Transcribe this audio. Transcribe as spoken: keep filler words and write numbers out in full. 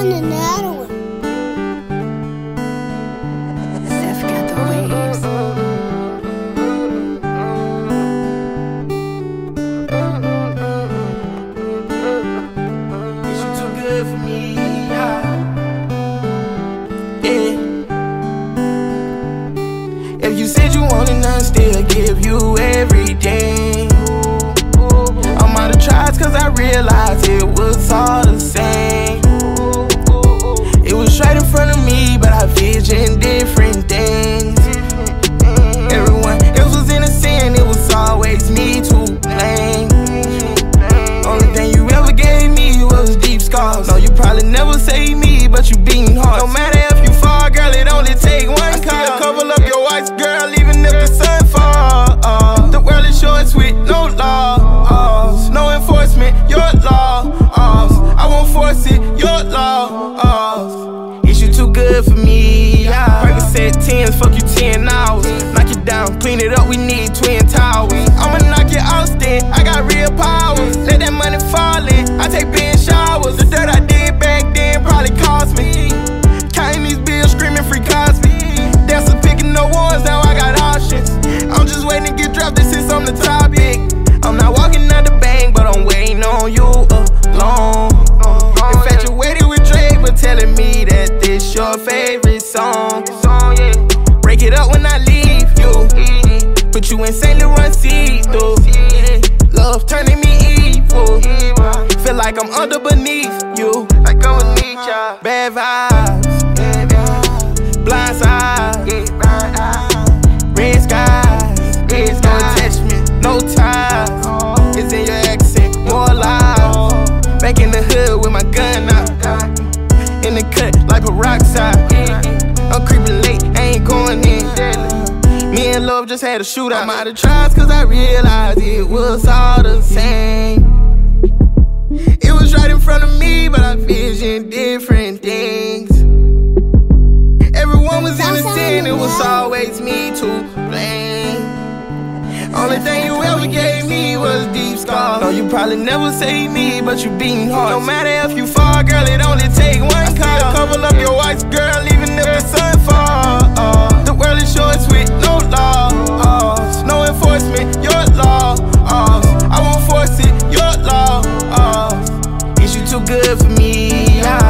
in that one. Steph got the waves. Is you too good for me? Yeah. Yeah. If you said you wanted none, still give you everything. I'm out of tries cause I realized it was all the same. It was right in front of me, but I visioned different things. Everyone else was innocent, it was always me to blame. Only thing you ever gave me was deep scars. No, you probably never saved me, but you beating hard. No matter if you fall, girl, it only take one call. Cover up your white girl, even if the sun falls. Uh, the world is short, sweet, no laws, no enforcement, your laws. I won't force it, your laws. Is you too good for me? Yeah. Percocet tens, fuck you ten hours. Knock it down, clean it up, we need twin towers. I'ma knock you out, then I got real powers. Let that money fall in, I take big showers. The dirt I did back then probably cost me. Counting these bills, screaming free Cosby. Dancing, picking no ones, now I got options. I'm just waiting to get drafted since I'm the topic. I'm not walking out the bank, but I'm waiting on you alone. Infatuated with Drake, but telling me that this your favorite song. Break it up when I leave you. Put you in Saint Laurent see-through. Love turning me evil. Feel like I'm under beneath you. Like I'm beneath ya. Bad vibes, blind side, red skies, no attachment, no ties. It's in your accent, more lies. Back in the hood with my gun out, in the cut like peroxide. I'm creeping late, I ain't going in. Me and Love just had a shootout. I'm out of tries cause I realized it was all the same. It was right in front of me, but I visioned different things. Everyone was innocent, it was always me to blame. Only thing you ever gave me was deep scars. No, you probably never saved me, but you beating hard. No matter if you fall, girl, it only take one call. Cover up your white girl, even if the sun falls. The world is short, sweet, no laws, no enforcement, your laws. I won't force it, your laws. Is you too good for me? Yeah.